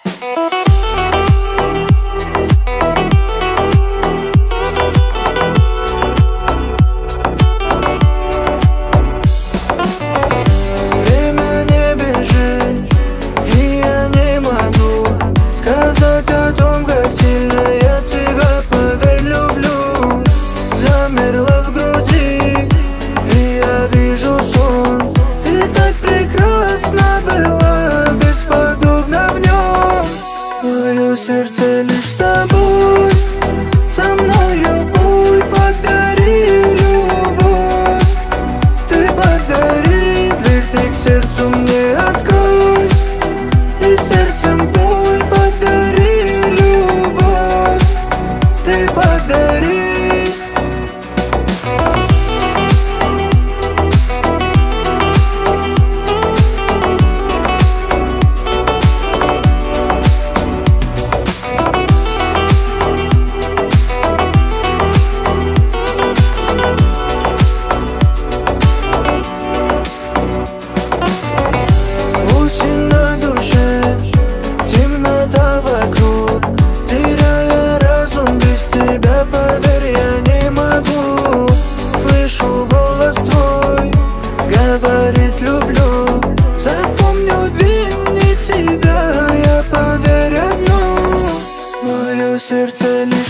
Время не бежит, и я не могу сказать о том, как сильно я тебя, поверь, люблю. Замерла в груди, и я вижу сон. Ты так прекрасна была, бесподобна в нем. Мое сердце лишь с тобой, со мною будь, подари любовь. Ты подари, дверь ты к сердцу мне открой, и сердцем бой, подари любовь. Ты подари. Осень на душе, темнота вокруг, теряя разум без тебя, поверь, я не могу. Слышу голос твой, говорит люблю. Запомню день и тебя, я поверь одну. Мое сердце лишь